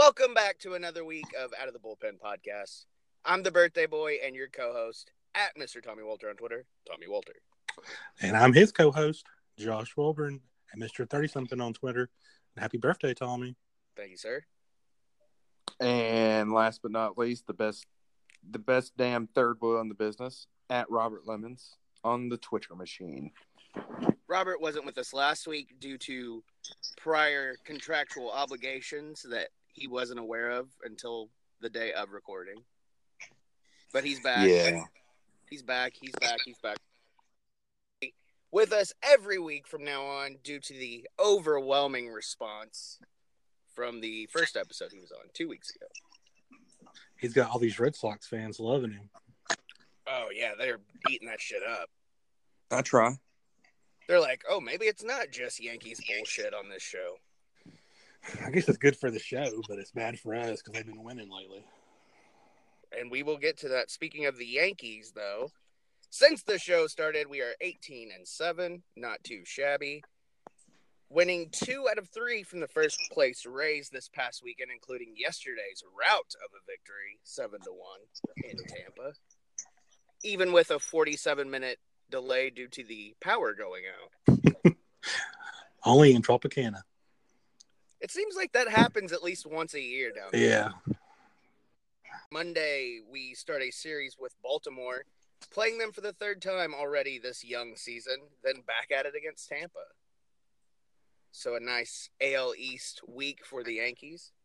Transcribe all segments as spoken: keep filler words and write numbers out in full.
Welcome back to another week of Out of the Bullpen podcast. I'm the birthday boy and your co-host at Mister Tommy Walter on Twitter, Tommy Walter. And I'm his co-host, Josh Wilburn, and Mister thirty-something on Twitter. Happy birthday, Tommy. Thank you, sir. And last but not least, the best the best damn third wheel in the business, at Robert Lemons on the Twitter machine. Robert wasn't with us last week due to prior contractual obligations that he wasn't aware of until the day of recording. But he's back. Yeah. He's back. He's back. He's back. With us every week from now on due to the overwhelming response from the first episode he was on two weeks ago. He's got all these Red Sox fans loving him. Oh, yeah. They're eating that shit up. I try. They're like, oh, maybe it's not just Yankees bullshit on this show. I guess it's good for the show, but it's bad for us because they've been winning lately. And we will get to that. Speaking of the Yankees, though, since the show started, we are eighteen and seven, not too shabby. Winning two out of three from the first place Rays this past weekend, including yesterday's rout of a victory, seven to one in Tampa. Even with a forty-seven minute delay due to the power going out. Only in Tropicana. It seems like that happens at least once a year down there. Yeah. Monday, we start a series with Baltimore, playing them for the third time already this young season, then back at it against Tampa. So a nice A L East week for the Yankees.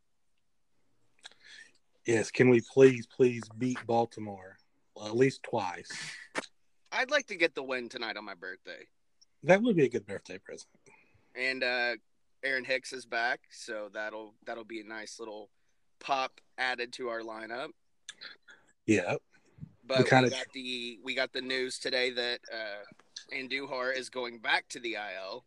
Yes, can we please, please beat Baltimore well, at least twice? I'd like to get the win tonight on my birthday. That would be a good birthday present. And uh, Aaron Hicks is back, so that'll that'll be a nice little pop added to our lineup. Yeah. But we, kinda... got the we got the news today that uh, Andujar is going back to the I L.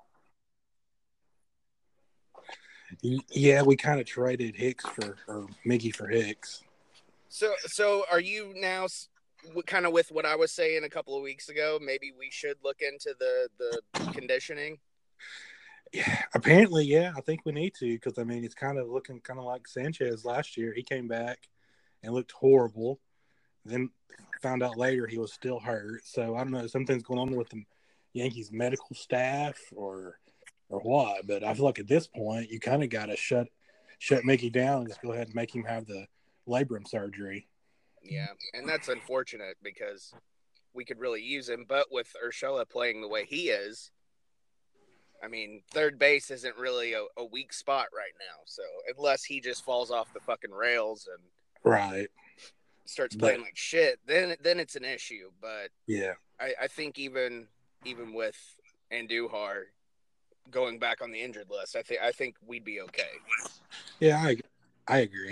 Yeah, we kind of traded Hicks for or Mickey for Hicks. So, so are you now kind of with what I was saying a couple of weeks ago? Maybe we should look into the the conditioning. Yeah, apparently, yeah. I think we need to because I mean it's kind of looking kind of like Sanchez last year. He came back and looked horrible. Then found out later he was still hurt. So I don't know, something's going on with the Yankees medical staff or or what. But I feel like at this point you kind of got to shut shut Mickey down and just go ahead and make him have the labrum surgery. Yeah, and that's unfortunate because we could really use him. But with Urshela playing the way he is, I mean, third base isn't really a, a weak spot right now. So unless he just falls off the fucking rails and right starts playing but, like shit, then then it's an issue. But yeah, I, I think even even with Andujar going back on the injured list, I think I think we'd be okay. Yeah, I I agree.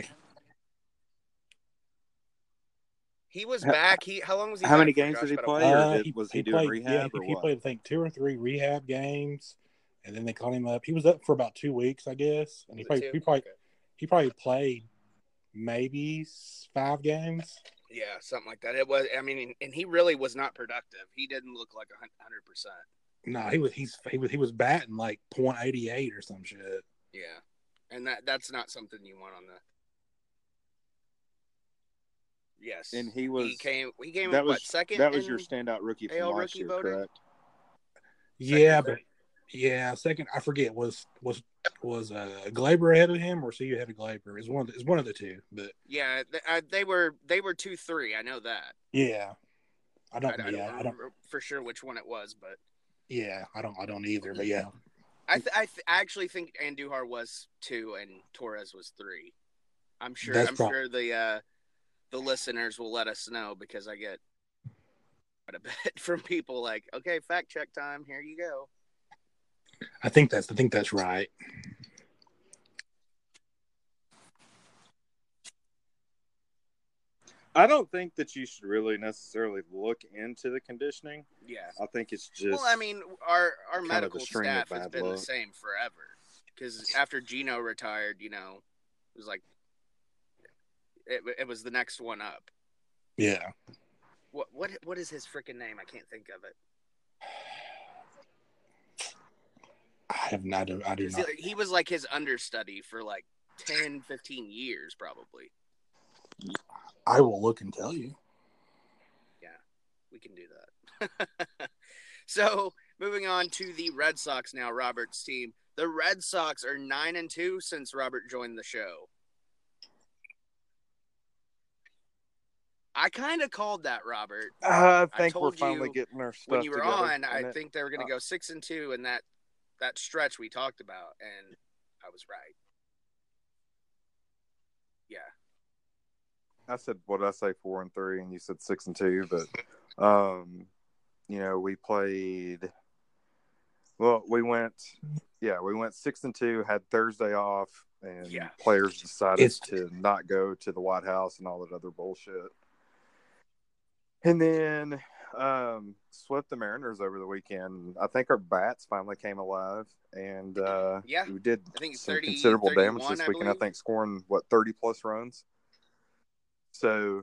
He was back. He how long was he? How back many for, games Josh? did he About play? a- Or Uh, did, he, was he, he doing played, rehab yeah, or he, he what? played, I think, two or three rehab games, and then they called him up. He was up for about two weeks, I guess, and he Was it probably two? he probably Okay. he probably played maybe five games. Yeah, something like that. It was. I mean, and he really was not productive. He didn't look like a hundred percent. No, he was he's he was he was batting like point eighty eight or some shit. Yeah, and that that's not something you want on the. Yes, And he was he came. He came. that What, was second? That was in your standout rookie A L from last rookie year, voting? correct? Yeah, Second, but yeah, second I forget was was was uh, Glaber ahead of him or C U ahead of Glaber? It's one it's one of the two, but Yeah, they, I, they were they were two three. I know that. yeah, I I, don't I yeah don't I don't remember for sure which one it was, but yeah I don't I don't either, but yeah. I th- I, th- I actually think Andujar was two and Torres was three. I'm sure. That's I'm prob- sure the uh, the listeners will let us know because I get quite a bit from people like, okay, fact check time. Here you go. I think that's I think that's right. I don't think that you should really necessarily look into the conditioning. Yeah. I think it's just Well, I mean, our our kind of a medical string of staff has bad been the luck. same forever. Because after Gino retired, you know, it was like it, it was the next one up. Yeah. What what what is his freaking name? I can't think of it. I have not. I do not. He was like his understudy for like ten, fifteen years, probably. I will look and tell you. Yeah, we can do that. So, moving on to the Red Sox now, Robert's team. The Red Sox are nine and two since Robert joined the show. I kind of called that, Robert. Uh, I think I we're told finally you getting our stuff when you were together, on, I it? think they were going to go six and two in that that stretch we talked about, and I was right. Yeah. I said, what did I say, four and three, and you said six and two, but, um, you know, we played, well, we went, yeah, we went six and two, had Thursday off, and Yeah. players decided It's- to not go to the White House and all that other bullshit. And then um, swept the Mariners over the weekend. I think our bats finally came alive, and uh, Yeah. we did I think some thirty, considerable damage thirty-one, this I weekend. I, believe. think scoring what thirty plus runs. So,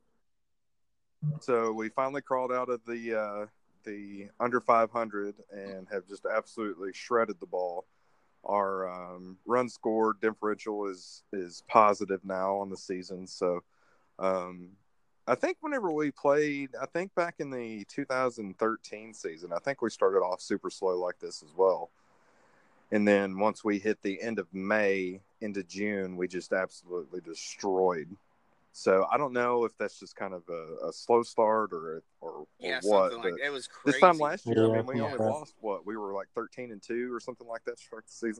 so we finally crawled out of the uh, the under five hundred and have just absolutely shredded the ball. Our um, run scored differential is is positive now on the season. So. Um, I think whenever we played, I think back in the two thousand thirteen season, I think we started off super slow like this as well. And then once we hit the end of May into June, we just absolutely destroyed. So I don't know if that's just kind of a, a slow start or or, Yeah, or what. something like But it was crazy. this time last year, Yeah, I mean, we yeah. only lost what we were like thirteen and two or something like that to start the season.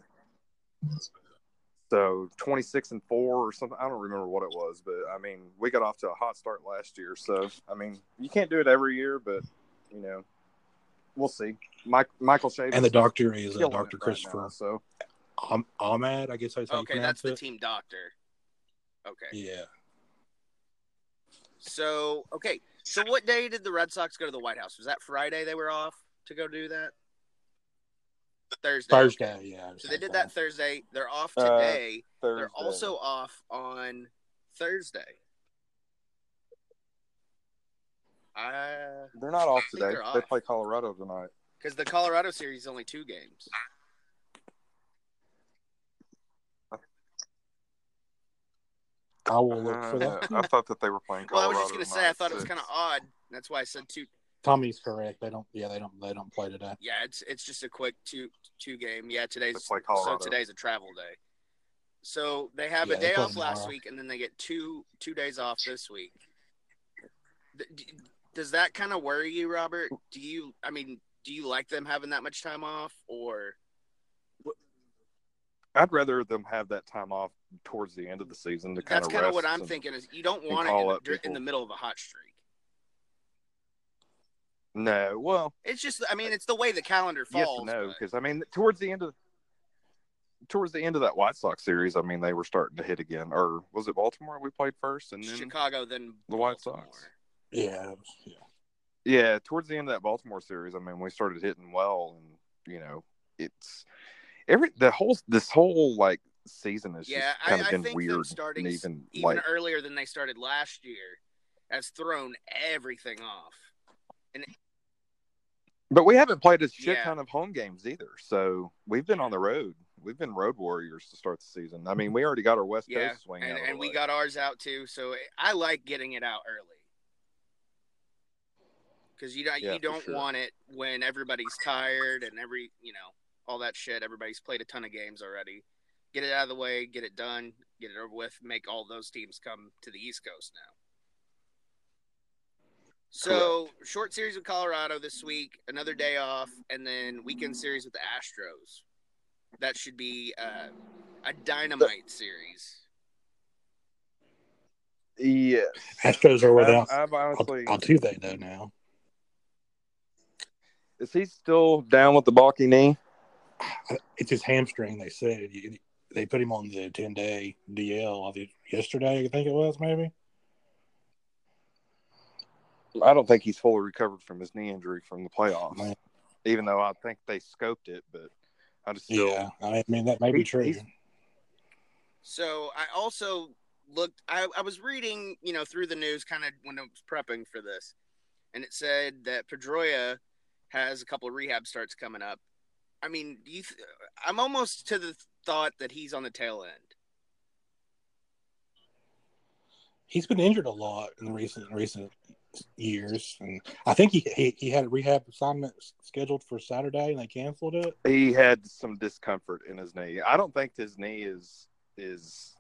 So twenty-six and four or something. I don't remember what it was, but I mean, we got off to a hot start last year. So, I mean, you can't do it every year, but you know, we'll see. Mike, Michael Chavis And the doctor is uh, killing Doctor it right Christopher now, so Am- Ahmad, I guess that's how you Okay, pronounce that's the it. team doctor. Okay. Yeah. So, okay. So what day did the Red Sox go to the White House? Was that Friday they were off to go do that? Thursday. Thursday, okay. yeah. So they did okay. that Thursday. They're off Uh, today. Thursday. They're also off on Thursday. Uh, They're not off think today. they're They off. play Colorado tonight. because the Colorado series is only two games. I will look for Uh, that. I thought that they were playing Well, I Colorado was just gonna say tonight I at thought it was six. kind of odd. That's why I said two. Tommy's correct. They don't. Yeah, they don't. They don't play today. Yeah, it's it's just a quick two two game. Yeah, today's They play so Colorado. today's a travel day. So they have Yeah, a they day play off last tomorrow. week, and then they get two two days off this week. D- d- Does that kind of worry you, Robert? Do you? I mean, do you like them having that much time off, or I'd rather them have that time off towards the end of the season to kind that's of kind of rest. what I'm and- thinking? Is you don't and want it call in up the, in people. the middle of a hot streak. No, well, It's just, I mean, it's the way the calendar yes falls. and no, but- because I mean, towards the end of towards the end of that White Sox series, I mean, they were starting to hit again. Or was it Baltimore we played first, and then Chicago, then the White Baltimore. Sox? Yeah. it was- yeah. Yeah, towards the end of that Baltimore series, I mean, we started hitting well, and you know, it's every the whole this whole like season has Yeah, just kind I, of I been think weird, them starting and s- even, even like earlier than they started last year has thrown everything off. But we haven't played a shit Yeah. ton of home games either. So we've been on the road. We've been road warriors to start the season. I mean, we already got our West Yeah, Coast swing and, out of and the we way. got ours out too. So I like getting it out early because you don't Yeah, you for don't sure. want it when everybody's tired and every you know all that shit. Everybody's played a ton of games already. Get it out of the way, get it done, get it over with. Make all those teams come to the East Coast now. So short series with Colorado this week, another day off, and then weekend series with the Astros. That should be uh, a dynamite series. Yeah, Astros are without I've, I've honestly. Altuve though now. Is he still down with the balky knee? It's his hamstring. They said You- they put him on the ten day D L. I think yesterday. I think it was maybe. I don't think he's fully recovered from his knee injury from the playoffs. Man. Even though I think they scoped it, but I just still. Yeah, I mean that may be He- true. he's- So I also looked. I, I was reading, you know, through the news, kind of when I was prepping for this, and it said that Pedroia has a couple of rehab starts coming up. I mean, do you? Th- I'm almost to the thought that he's on the tail end. he's been injured a lot in recent recent years, and I think he he, he had a rehab assignment scheduled for Saturday, and they canceled it. He had some discomfort in his knee. I don't think his knee is is.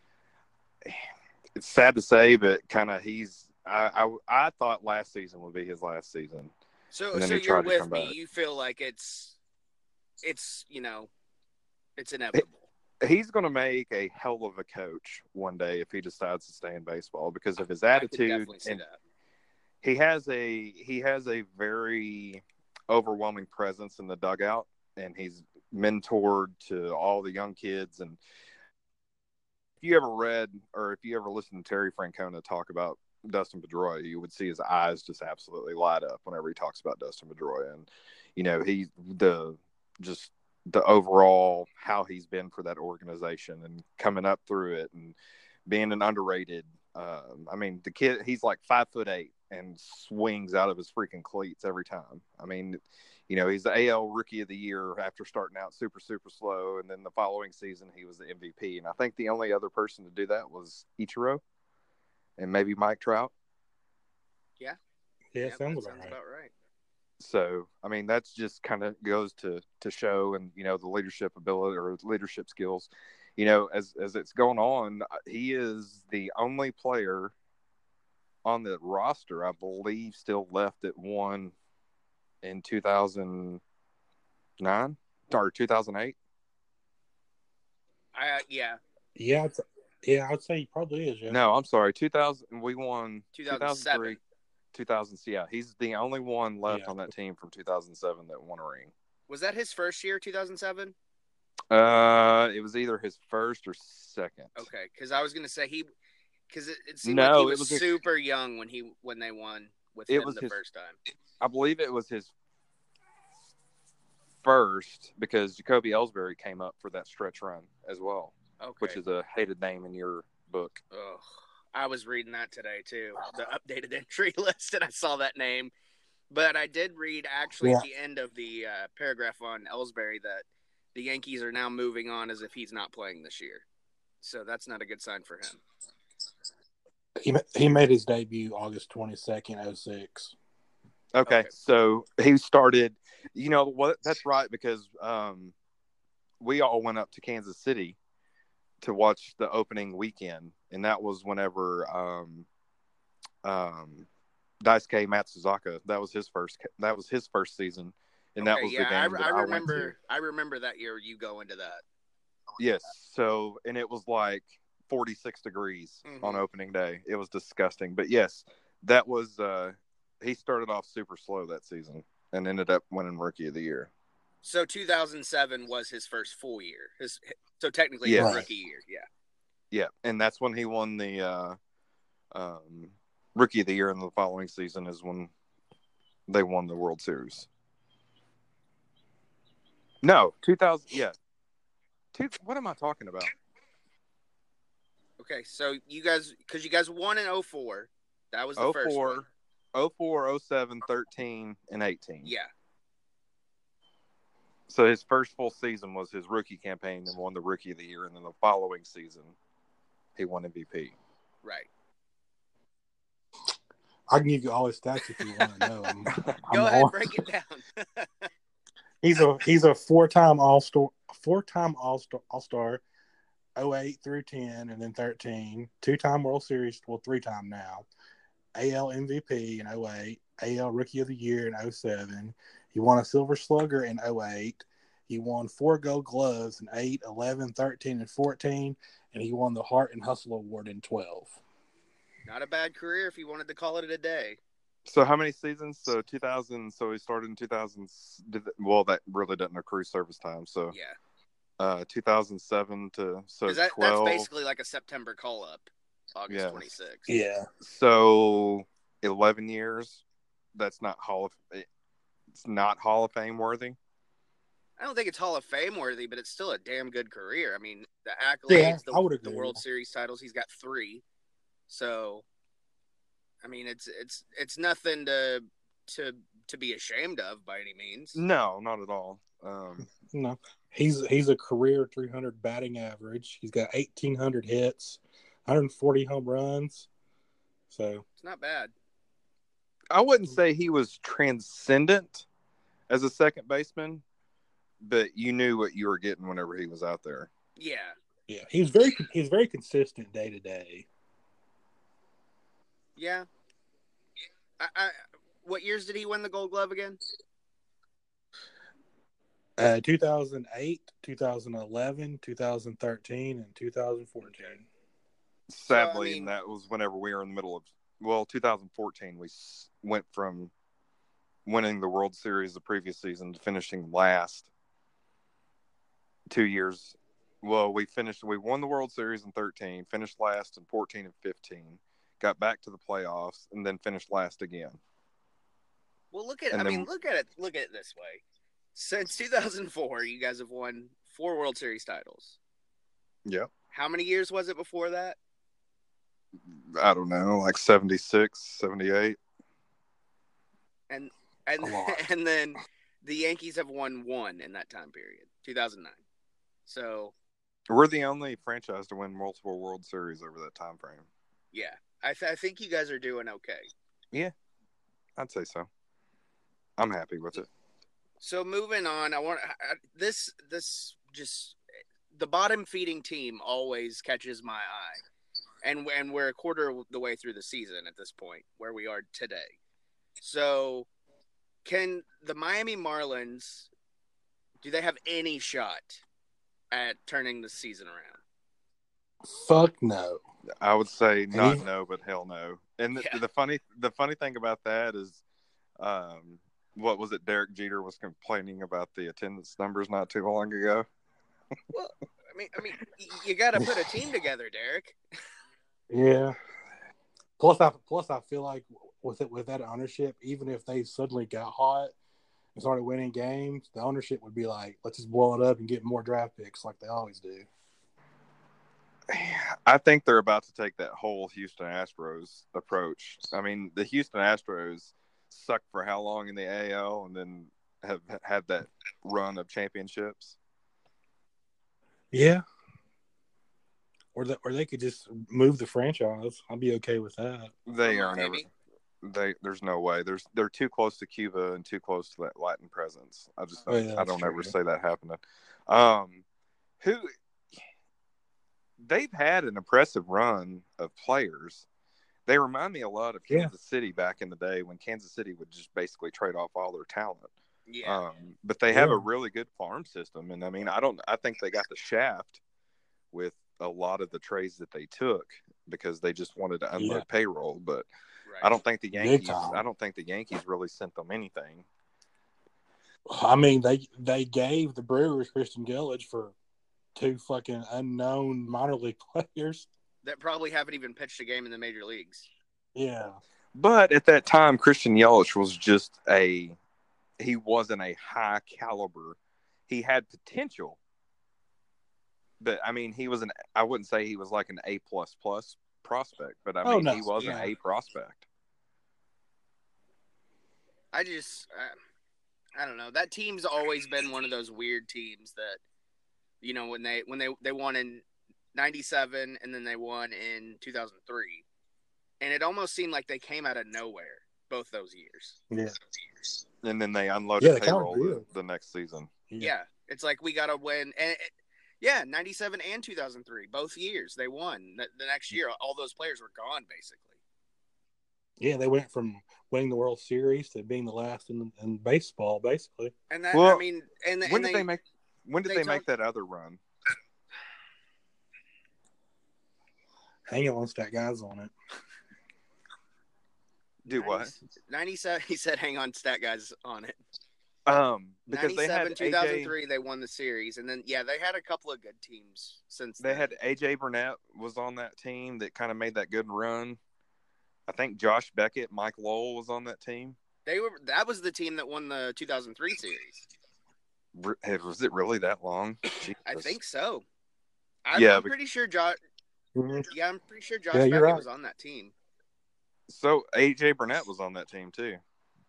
It's sad to say, but kind of he's. I, I I thought last season would be his last season. So so you're with me. You feel like it's it's you know it's inevitable. He's going to make a hell of a coach one day if he decides to stay in baseball because of his attitude. And that. he has a he has a very overwhelming presence in the dugout, and he's mentored to all the young kids. And if you ever read or if you ever listened to Terry Francona talk about Dustin Pedroia, you would see his eyes just absolutely light up whenever he talks about Dustin Pedroia. And you know, he the just the overall how he's been for that organization and coming up through it and being an underrated. Um, I mean, the kid, he's like five foot eight and swings out of his freaking cleats every time. I mean, you know, he's the A L Rookie of the Year after starting out super, super slow. And then the following season, he was the M V P. And I think the only other person to do that was Ichiro and maybe Mike Trout. Yeah. Yeah, yeah sounds, sounds right. about right. So, I mean, that's just kind of goes to, to show and, you know, the leadership ability or leadership skills, you know, as, as it's going on, he is the only player on the roster, I believe, still left at one in two thousand nine or two thousand eight. I, uh, yeah. Yeah. It's, yeah, I'd say he probably is. Yeah. No, I'm sorry. two thousand, we won two thousand seven. two thousand, yeah, he's the only one left Yeah. on that team from two thousand seven that won a ring. Was that his first year, two thousand seven? Uh, it was either his first or second. Okay, because I was gonna say he, because it, it seemed No, like he it was, was a- super young when he when they won with It him was the his- first time. I believe it was his first because Jacoby Ellsbury came up for that stretch run as well, Okay, which is a hated name in your book. Ugh. I was reading that today too, the updated entry list, and I saw that name. But I did read actually Yeah. at the end of the uh, paragraph on Ellsbury that the Yankees are now moving on as if he's not playing this year. So that's not a good sign for him. He he made his debut August twenty-second, oh six. Okay, Okay. so he started, you know what? That's right, because um, we all went up to Kansas City to watch the opening weekend, and that was whenever um, um, Daisuke Matsuzaka. That was his first. That was his first season, and that Okay, was yeah, the game I, that I I, remember. went to. I remember that year you go into that. Yes, so and it was like forty-six degrees Mhm. on opening day. It was disgusting, but yes, that was. Uh, he started off super slow that season and ended up winning Rookie of the Year. So two thousand seven was his first full year. His so technically Yeah. his Right. rookie year. Yeah. Yeah, and that's when he won the uh, um, Rookie of the Year, and the following season is when they won the World Series. No, two thousand. Yeah, two. What am I talking about? Okay, so you guys, because you guys won in oh four. That was the oh first one. four, oh four, oh seven, thirteen, and eighteen. Yeah. So his first full season was his rookie campaign and won the Rookie of the Year, and then the following season he won M V P. Right. I can give you all his stats if you want to know. I'm, I'm Go ahead, all- break it down. He's a he's a four time all star, four time all star, all star, oh eight through ten, and then thirteen. Two time World Series, well three time now. A L M V P in oh eight, A L Rookie of the Year in oh seven. He won a Silver Slugger in oh eight. He won four Gold Gloves in eight, eleven, thirteen, and fourteen, and he won the Heart and Hustle Award in twelve. Not a bad career if you wanted to call it a day. So how many seasons? So two thousand. So he started in two thousand. Well, that really doesn't accrue service time. So Yeah. uh, two thousand seven to so 'Cause that, twelve. that's basically like a September call up, August Yeah. twenty-sixth. Yeah. So eleven years. That's not Hall of. It's not Hall of Fame worthy. I don't think it's Hall of Fame worthy, but it's still a damn good career. I mean, the Yeah, accolades, I would the, agree. the World Series titles, he's got three. So, I mean, it's it's it's nothing to to to be ashamed of by any means. No, not at all. Um, No, he's he's a career three hundred batting average. He's got eighteen hundred hits, one hundred forty home runs, So It's not bad. I wouldn't say he was transcendent as a second baseman, but you knew what you were getting whenever he was out there. Yeah. yeah, he was very he was very consistent day to day. Yeah. I, I, what years did he win the Gold Glove again? Uh, two thousand eight, two thousand eleven, two thousand thirteen, and two thousand fourteen. Sadly, So, I mean, and that was whenever we were in the middle of, well, two thousand fourteen, we went from winning the World Series the previous season to finishing last two years. Well, we finished, we won the World Series in thirteen, finished last in fourteen and fifteen, got back to the playoffs, and then finished last again. Well, look at, And I then- mean, look at it, look at it this way. Since two thousand four, you guys have won four World Series titles. Yep. How many years was it before that? I don't know, like seventy-six, seventy-eight. And and A lot. and then the Yankees have won one in that time period, two thousand nine. So We're the only franchise to win multiple World Series over that time frame. yeah, I, th- I think you guys are doing okay. I'd say so. I'm happy with it. So moving on, I want I, this this just the bottom feeding team always catches my eye, and and we're a quarter of the way through the season at this point where we are today. So, can the Miami Marlins do they have any shot at turning the season around? Fuck no. I would say not you- no, but hell no. And the, Yeah. the funny the funny thing about that is, um, what was it? Derek Jeter was complaining about the attendance numbers not too long ago. Well, I mean, I mean, y- you got to put a team together, Derek. Yeah. Plus, I plus I feel like with it with that ownership, even if they suddenly got hot and started winning games, the ownership would be like, let's just blow it up and get more draft picks like they always do. I think they're about to take that whole Houston Astros approach. I mean, the Houston Astros sucked for how long in the A L and then have had that run of championships. Yeah. Or the, or they could just move the franchise. I'd be okay with that. They From are never. Miami? They there's no way. There's they're too close to Cuba and too close to that Latin presence. I just Oh, don't, yeah, I that's don't ever true. say that happening. Um, who they've had an impressive run of players. They remind me a lot of Yeah. Kansas City back in the day when Kansas City would just basically trade off all their talent. Yeah, Um, but they have Yeah. a really good farm system, and I mean, I don't. I think they got the shaft with a lot of the trades that they took because they just wanted to unload Yeah. payroll. But right. I don't think the Big Yankees. time. I don't think the Yankees really sent them anything. I mean, they they gave the Brewers Christian Gillage for two fucking unknown minor league players. that probably haven't even pitched a game in the major leagues. Yeah. But at that time, Christian Yelich was just a. He wasn't a high caliber. He had potential, but I mean, he was an. I wouldn't say he was like an A plus plus prospect, but I Oh, mean, no. he was Yeah. an A prospect. I just, I, I don't know. That team's always been one of those weird teams that, you know, when they when they they won in ninety-seven and then they won in two thousand three, and it almost seemed like they came out of nowhere both those years. Yeah. And then they unloaded Yeah, they kinda payroll the, did. the next season. Yeah, it's like we got to win, and it, yeah, ninety-seven and two thousand three, both years they won. The, the next year, all those players were gone basically. Yeah, they went from winning the World Series to being the last in, in baseball, basically. And that, Well, I mean, and, When and did they, make? When did they they, make talk- that other run? Hang on, stat guys on it. Do what? ninety-seven, he said, hang on, stat guys on it. Um, because they had two thousand A J. three, they won the series. And then, yeah, they had a couple of good teams since They then. had A J Burnett was on that team that kind of made that good run. I think Josh Beckett, Mike Lowell was on that team. They were, that was the team that won the two thousand three series. Re- Was it really that long? I Jesus. think so. I'm, Yeah, I'm but- pretty sure Josh, Mhm. yeah, I'm pretty sure Josh Yeah, you're Beckett right. was on that team. So A J Burnett was on that team too.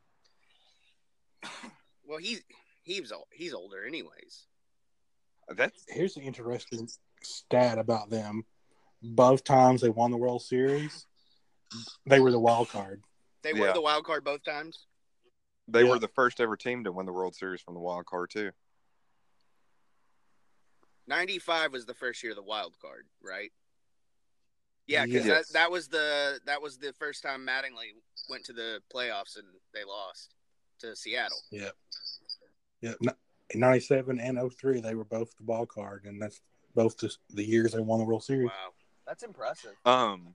Well, he, he was, ol- he's older anyways. That's Here's the interesting stat about them. Both times they won the World Series, They were the wild card. They were Yeah. the wild card both times? They Yeah. were the first ever team to win the World Series from the wild card too. ninety-five was the first year of the wild card, right? Yeah, because Yes. that, that was the that was the first time Mattingly went to the playoffs and they lost to Seattle. Yeah. Yeah. In ninety-seven and oh three, they were both the wild card, and that's both the, the years they won the World Series. Wow, that's impressive. Um,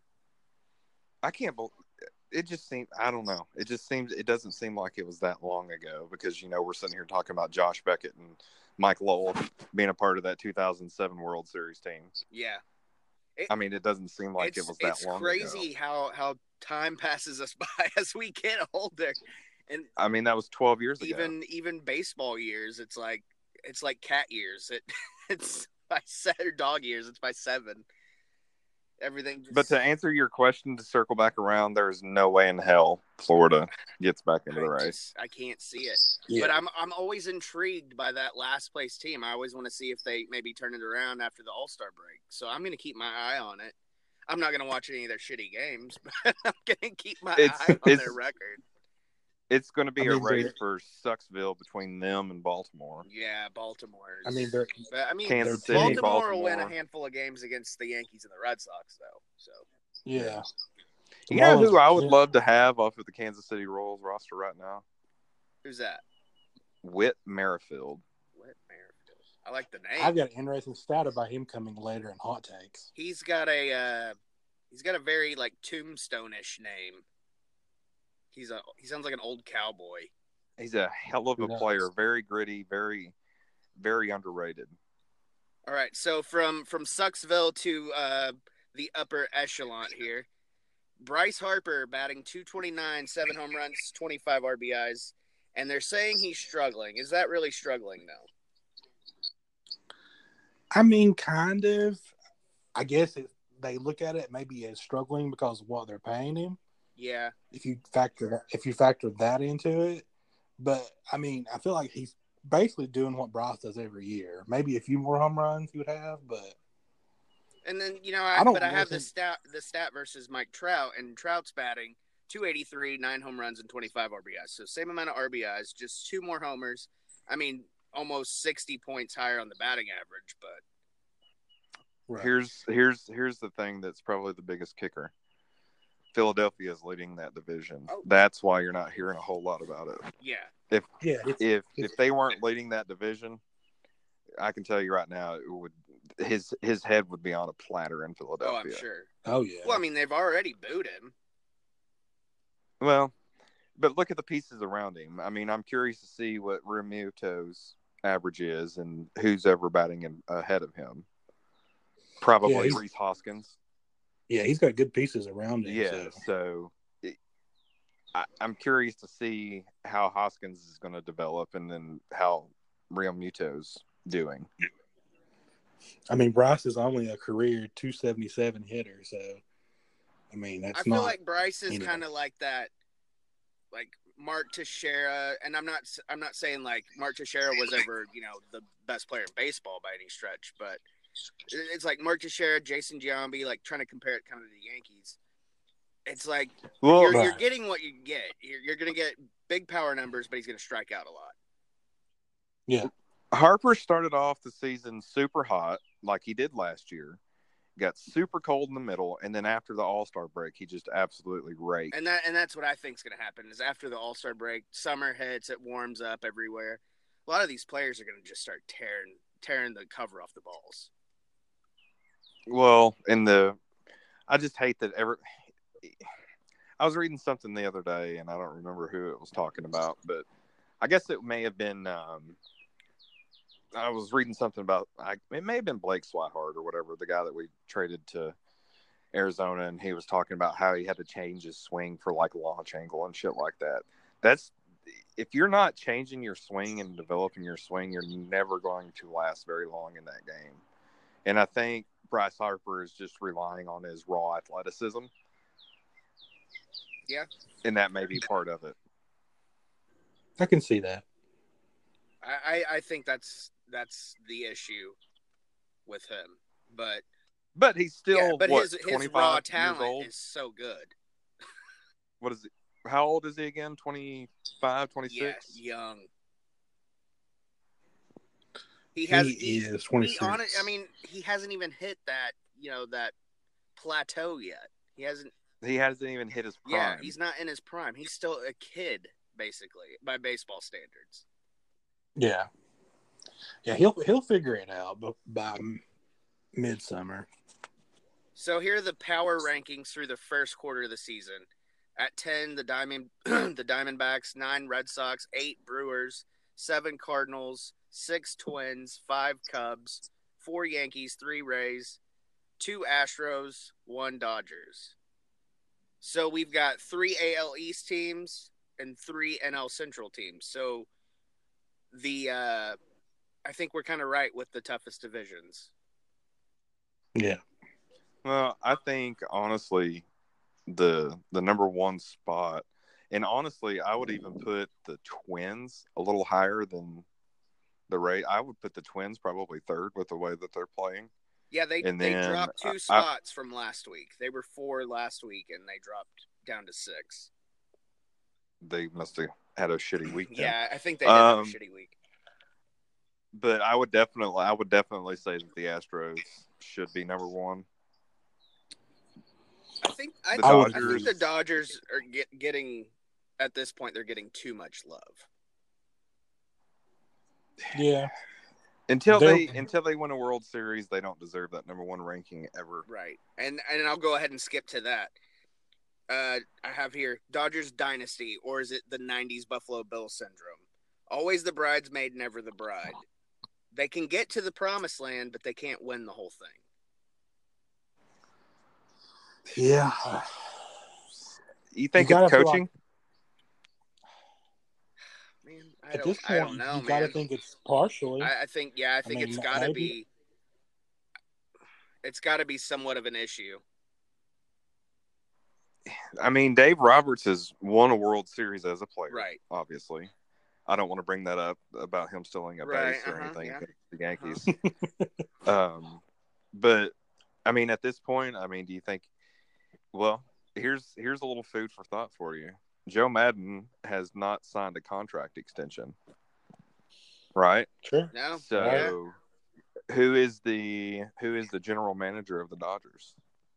I can't believe it. Just seems I don't know. It just seems it doesn't seem like it was that long ago because you know we're sitting here talking about Josh Beckett and Mike Lowell being a part of that two thousand seven World Series team. Yeah, it, I mean, it doesn't seem like it was that it's long crazy ago. how how time passes us by as we get older, and I mean that was twelve years ago. even even baseball years. It's like it's like cat years. It it's by seven or dog years. It's by seven. Everything. Just, But to answer your question, to circle back around, there's no way in hell Florida gets back into the I race. just- I can't see it. Yeah. But I'm I'm always intrigued by that last place team. I always want to see if they maybe turn it around after the All-Star break. So I'm going to keep my eye on it. I'm not going to watch any of their shitty games, but I'm going to keep my It's- eye on it's- their record. It's going to be I a mean, race they're- for Sucksville between them and Baltimore. Yeah, Baltimore. I mean, they're but, I mean, Kansas City, Baltimore, Baltimore. will win a handful of games against the Yankees and the Red Sox, though. So yeah. You know who I would Yeah. love to have off of the Kansas City Royals roster right now? who's that? Whit Merrifield. Whit Merrifield. I like the name. I've got an interesting stat about him coming later in hot takes. He's got a uh, he's got a very like tombstone-ish name. He's a he sounds like an old cowboy. He's a hell of a Who knows? player. Very gritty, very, very underrated. All right, so from from Sucksville to uh, the upper echelon here, Bryce Harper batting two twenty-nine, seven home runs, twenty-five R B Is, and they're saying he's struggling. Is that really struggling though? I mean, kind of. I guess it, they look at it maybe as struggling because of what they're paying him. Yeah, If you factor that, if you factor that into it, but I mean, I feel like he's basically doing what Bryce does every year. Maybe a few more home runs he would have, but and then you know, I, I don't but I really have the think- stat the stat versus Mike Trout, and Trout's batting two eighty-three, nine home runs, and twenty-five R B Is. So same amount of R B Is, just two more homers. I mean, almost sixty points higher on the batting average, but. right. Here's here's here's the thing that's probably the biggest kicker. Philadelphia is leading that division. Oh. That's why you're not hearing a whole lot about it. Yeah, yeah, it's, If if they weren't leading that division, I can tell you right now, it would his his head would be on a platter in oh, Philadelphia. I'm sure. oh yeah. Well, I mean, they've already booed him. Well, but look at the pieces around him. I mean, I'm curious to see what Realmuto's average is and who's ever batting in, ahead of him. Probably Yeah, he's- Reese Hoskins. yeah, he's got good pieces around him. Yeah, so. so it, I, I'm curious to see how Hoskins is going to develop and then how Realmuto's doing. I mean, Bryce is only a career two seventy-seven hitter, so I mean that's I feel not. like Bryce is you know. kind of like that, like Mark Teixeira, and I'm not I'm not saying like Mark Teixeira was ever you know the best player in baseball by any stretch, but it's like Mark Teixeira, Jason Giambi, like trying to compare it kind of to the Yankees. It's like Well, you're, right. you're getting what you get. You're, you're going to get big power numbers, but he's going to strike out a lot. yeah, Harper started off the season super hot, like he did last year. Got super cold in the middle, and then after the All-Star break, he just absolutely raked. And that and that's what I think is going to happen is after the All-Star break, summer hits, it warms up everywhere. A lot of these players are going to just start tearing tearing the cover off the balls. Well, in the, I just hate that ever. I was reading something the other day, and I don't remember who it was talking about, but I guess it may have been. Um, I was reading something about. I, it may have been Blake Swihart or whatever, the guy that we traded to Arizona, and he was talking about how he had to change his swing for like launch angle and shit like that. That's if you're not changing your swing and developing your swing, you're never going to last very long in that game. And I think Bryce Harper is just relying on his raw athleticism. Yeah. And that may be part of it. I can see that. I, I, I think that's that's the issue with him. But But he's still, yeah, but what, his his twenty-five raw years talent old? is so good. what is it? How old is he again? twenty-five, twenty-six? Yeah, young. He He has. is He, twenty-six. He on it. I mean, he hasn't even hit that. You know that plateau yet. He hasn't. He hasn't even hit his prime. Yeah, he's not in his prime. He's still a kid, basically, by baseball standards. Yeah, yeah, he'll he'll figure it out, but by midsummer. So here are the power rankings through the first quarter of the season. At ten, the Diamond, the Diamondbacks. Nine, Red Sox. Eight, Brewers. Seven, Cardinals. Six, Twins. Five, Cubs. Four, Yankees. Three, Rays. Two, Astros. One, Dodgers. So we've got three A L East teams and three N L Central teams. So the uh, I think we're kind of right with the toughest divisions. Yeah. Well, I think honestly, the the number one spot, and honestly, I would even put the Twins a little higher than the Rays. I would put the Twins probably third with the way that they're playing. Yeah, they And they then dropped two I- spots from last week. They were four last week, and they dropped down to six. They must have had a shitty week. then. Yeah, I think they did have a Um, shitty week. But I would definitely, I would definitely say that the Astros should be number one. I think I, the think- I Dodgers- think the Dodgers are get, getting at this point. They're getting too much love. Yeah. Until They're- they until they win a World Series, they don't deserve that number one ranking ever. Right, and and I'll go ahead and skip to that. Uh, I have here Dodgers dynasty, or is it the nineties Buffalo Bill syndrome? Always the bridesmaid, never the bride. They can get to the promised land, but they can't win the whole thing. Yeah. You think You gotta it's feel coaching? Man, I At don't, this I point, don't know, you got to man. think it's partially. I, I think, yeah, I think mean, it's got to maybe. be. It's got to be somewhat of an issue. I mean, Dave Roberts has won a World Series as a player, Right. Obviously, I don't want to bring that up about him stealing a Right, base or uh-huh, anything yeah. against the Yankees. um, but I mean, at this point, I mean, do you think? Well, here's here's a little food for thought for you. Joe Madden has not signed a contract extension, right? Sure. No, So, yeah. who is the who is the general manager of the Dodgers?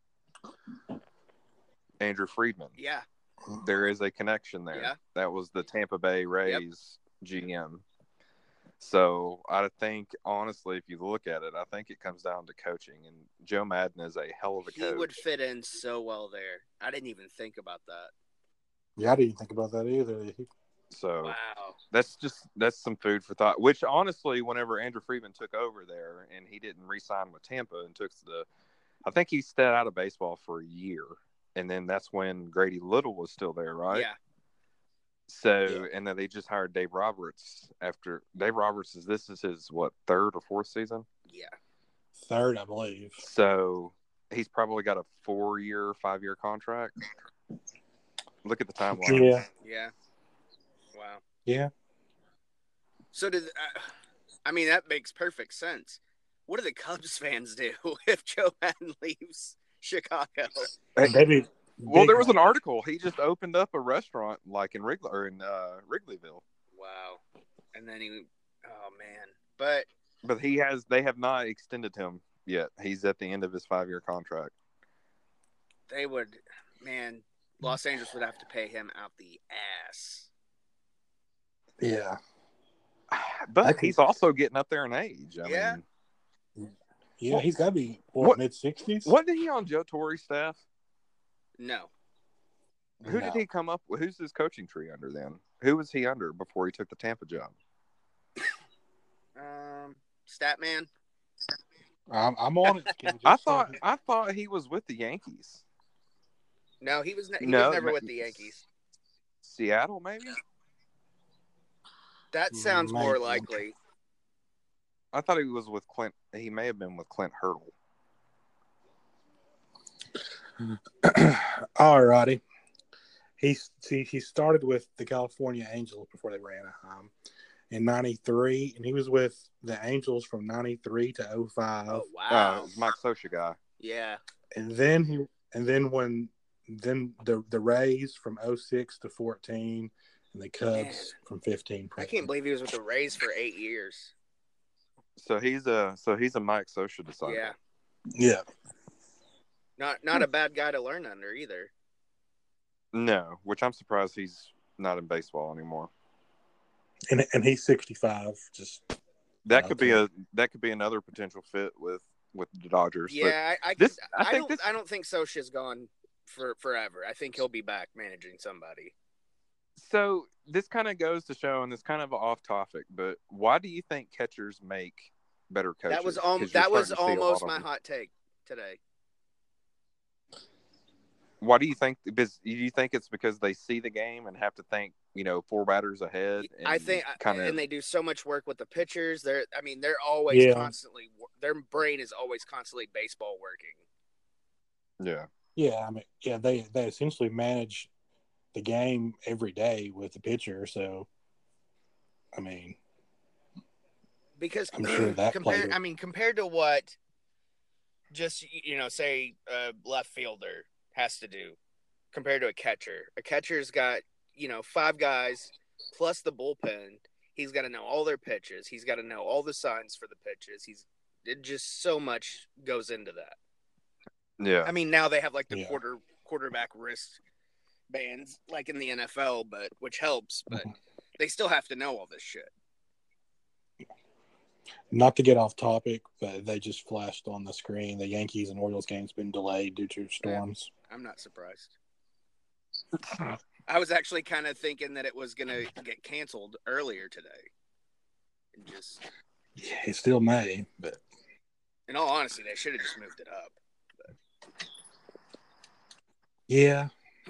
Andrew Friedman. Yeah, There is a connection there. Yeah. That was the Tampa Bay Rays G M. So I think, honestly, if you look at it, I think it comes down to coaching. And Joe Madden is a hell of a he coach. would fit in so well there. I didn't even think about that. Yeah, I didn't think about that either. He- So Wow. that's just that's some food for thought. Which honestly, whenever Andrew Friedman took over there and he didn't re-sign with Tampa and took the, I think he stayed out of baseball for a year, and then that's when Grady Little was still there, right? Yeah. So Yeah. and then they just hired Dave Roberts after Dave Roberts is this is his what third or fourth season. Yeah. Third, I believe. So he's probably got a four-year, five-year contract. Look at the timeline. Yeah. Yeah. Wow. Yeah. So did uh, I mean that makes perfect sense. What do the Cubs fans do if Joe Madden leaves Chicago? They'd be Well, big there was on an article. He just opened up a restaurant like in Wrigley or in uh, Wrigleyville, Wow. And then he, oh man. But but he has. They have not extended him yet. He's at the end of his five-year contract. they would, man, Los Angeles would have to pay him out the ass. Yeah. But I could- he's also getting up there in age. I Yeah. mean, Yeah, he's got to be, what, What- mid sixties? wasn't he on Joe Torre's staff? No. Who did he come up with? Who's his coaching tree under then? Who was he under before he took the Tampa job? Um, Statman. I'm, I'm on it. Can you I just thought say- I thought he was with the Yankees. No, he was. Ne- he No, was never ma- with the Yankees. Seattle, maybe. That sounds more Maybe. likely. I thought he was with Clint. He may have been with Clint Hurdle. All righty. He, see, he started with the California Angels before they were Anaheim in ninety-three, and he was with the Angels from ninety-three to oh five. Oh Uh, wow. Mike Scioscia guy. Yeah. And then he, and then when then the the Rays from oh six to fourteen, and the Cubs Man. from fifteen. I can't believe he was with the Rays for eight years. So he's a so he's a Mike Scioscia disciple. Yeah, Yeah. not not a bad guy to learn under either. No, which I'm surprised he's not in baseball anymore. And and he's sixty-five. Just That Okay. could be a that could be another potential fit with with the Dodgers. Yeah, I I, this- I, I think don't this- I don't think Scioscia's gone for forever. I think he'll be back managing somebody. So this kind of goes to show, and it's kind of off topic, but why do you think catchers make better coaches? That was um, 'Cause you're that was starting to see a lot almost of my them. hot take today. Why do you think? Because do you think it's because they see the game and have to think, you know, four batters ahead? And I think, kind and of. they do so much work with the pitchers. They're, I mean, they're always Yeah. constantly. Their brain is always constantly baseball working. Yeah. yeah. I mean, yeah. They they essentially manage the game every day with the pitcher. So, I mean, Because I'm sure that compared, played- I mean, compared to what, just you know, say a left fielder has to do, compared to a catcher. A catcher's got you know five guys plus the bullpen. He's got to know all their pitches. He's got to know all the signs for the pitches. He's it just so much goes into that. Yeah. I mean, now they have like the Yeah. quarter quarterback wrist bands like in the N F L, but which helps. But Mhm. they still have to know all this shit. not to get off topic, but they just flashed on the screen. The Yankees and Orioles game's been delayed due to storms. I'm not surprised. I was actually kind of thinking that it was gonna get canceled earlier today. And just, Yeah, it still may, but in all honesty, they should have just moved it up. yeah.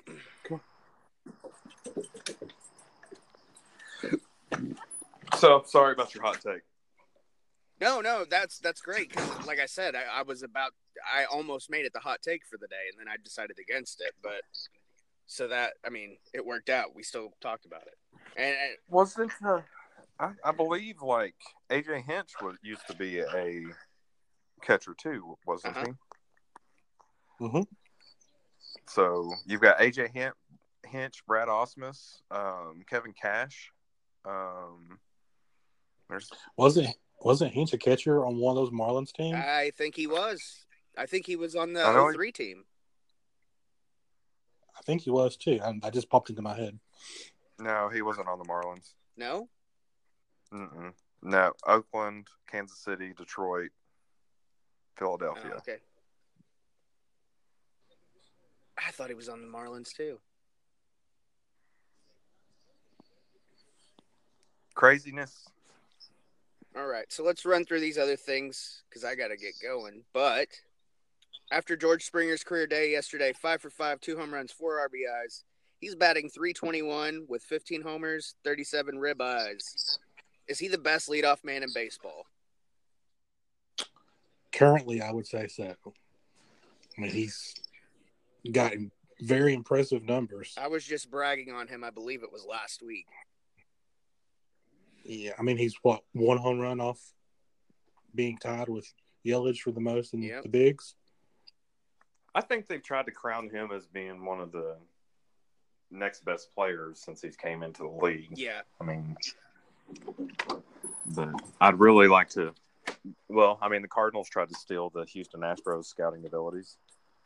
So sorry about your hot take. No, no, that's that's great. 'Cause like I said, I, I was about, I almost made it the hot take for the day, and then I decided against it. But so that, I mean, it worked out. We still talked about it, and, and Wasn't uh, I, I believe like A J Hinch was used to be a catcher too, wasn't Uh-huh. he? Mm-hmm. So you've got A J Hinch, Hinch Brad Osmus, um, Kevin Cash. Um, there's Wasn't wasn't Hinch a catcher on one of those Marlins teams? I think he was. I think he was on the I know oh he- three team. I think he was too. I, I just popped into my head. no, he wasn't on the Marlins. No, Mm-mm. No, Oakland, Kansas City, Detroit, oh, Philadelphia. okay. I thought he was on the Marlins too. Craziness. All right, so let's run through these other things because I got to get going. But after George Springer's career day yesterday, five for five, two home runs, four R B Is. He's batting three twenty-one with fifteen homers, thirty-seven ribeyes. Is he the best leadoff man in baseball? Currently, I would say so. I mean, he's got very impressive numbers. I was just bragging on him. I believe it was last week. Yeah, I mean, he's what, one home run off being tied with Yelich for the most in Yep. the bigs. I think they've tried to crown him as being one of the next best players since he's came into the league. Yeah, I mean, but I'd really like to. Well, I mean, the Cardinals tried to steal the Houston Astros scouting abilities.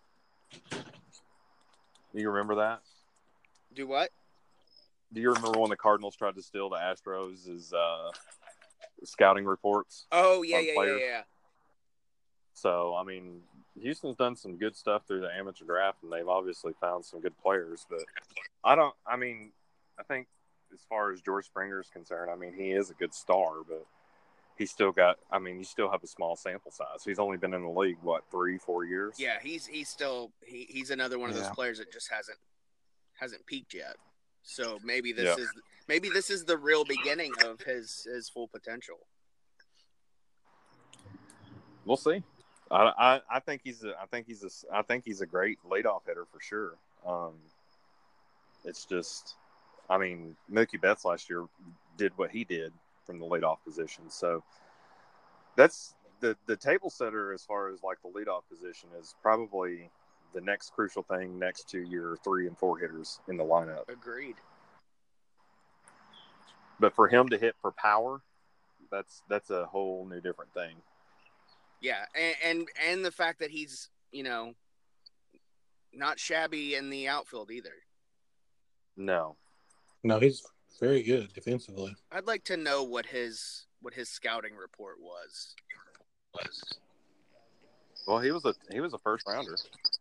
Do you remember that? do what? Do you remember when the Cardinals tried to steal the Astros' uh, scouting reports? Oh yeah, On yeah, yeah, players. yeah. So, I mean, Houston's done some good stuff through the amateur draft, and they've obviously found some good players. But I don't, I mean, I think as far as George Springer is concerned, I mean, he is a good star, but he's still got, I mean, you still have a small sample size. He's only been in the league, what, three, four years? Yeah, he's he's still he, he's another one of those Yeah. players that just hasn't hasn't peaked yet. So maybe this Yeah. is maybe this is the real beginning of his his full potential. We'll see. I, I, I think he's a, I think he's a, I think he's a great leadoff hitter for sure. Um, it's just, I mean, Mookie Betts last year did what he did from the leadoff position. So that's the the table setter as far as like the leadoff position is probably the next crucial thing next to your three and four hitters in the lineup. Agreed. But for him to hit for power, that's that's a whole new different thing. Yeah, and, and and the fact that he's, you know, not shabby in the outfield either. No. No, he's very good defensively. I'd like to know what his what his scouting report was. Was. Well, he was a he was a first rounder.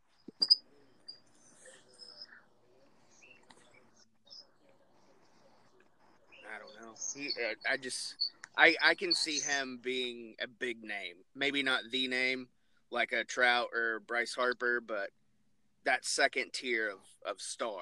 I don't know. He, uh, I just I I can see him being a big name. Maybe not the name like a Trout or Bryce Harper, but that second tier of, of star.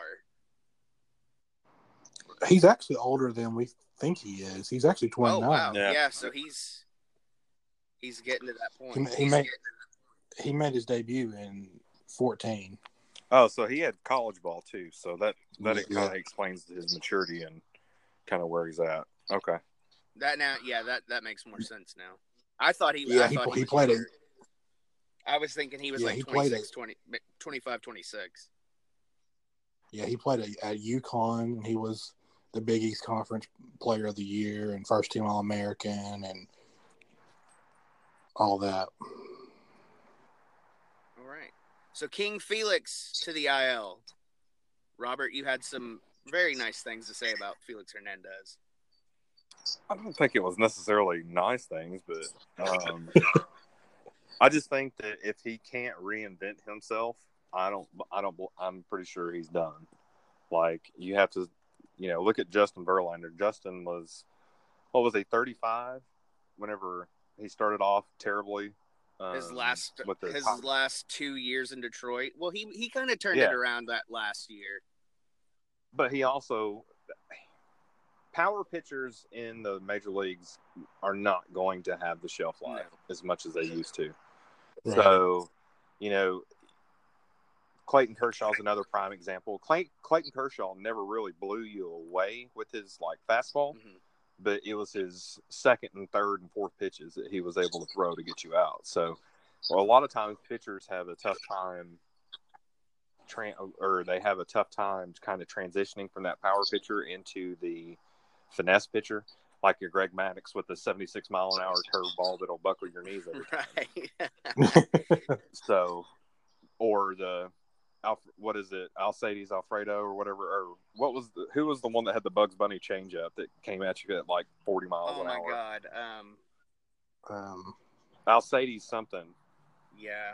He's actually older than we think he is. He's actually twenty-nine. Oh wow. Yeah. Yeah, so he's he's getting to that point. He, he made he made his debut in fourteen. Oh, so he had college ball too. So that that Yeah. kind of explains his maturity and kind of where he's at. Okay. That now, yeah, that, that makes more sense now. I thought he, Yeah, I he, thought he was played younger. it. I was thinking he was Yeah, like he played twenty-six, it. twenty, twenty-five, twenty-six. Yeah, he played at, at UConn. He was the Big East Conference Player of the Year and first team All American and all that. All right. So King Felix to the I L. Robert, you had some very nice things to say about Felix Hernandez. I don't think it was necessarily nice things, but um, I just think that if he can't reinvent himself, I don't, I don't, I'm pretty sure he's done. Like you have to, you know, look at Justin Verlander. Justin was, what was he, thirty-five? Whenever he started off terribly. Um, His last with the his top, last two years in Detroit. Well, he he kind of turned Yeah. it around that last year. but he also, power pitchers in the major leagues are not going to have the shelf life No. as much as they used to. Right. So, you know, Clayton Kershaw is another prime example. Clay, Clayton Kershaw never really blew you away with his like fastball, Mhm. but it was his second and third and fourth pitches that he was able to throw to get you out. So, well, a lot of times pitchers have a tough time, tra- or they have a tough time kind of transitioning from that power pitcher into the finesse pitcher, like your Greg Maddux with the seventy-six mile an hour curveball that'll buckle your knees every time. Right. So, or the Alf, what is it, Alcides Alfredo or whatever, or what was the who was the one that had the Bugs Bunny changeup that came at you at like forty miles Oh an my hour? God. Um. um, Alcides something, Yeah.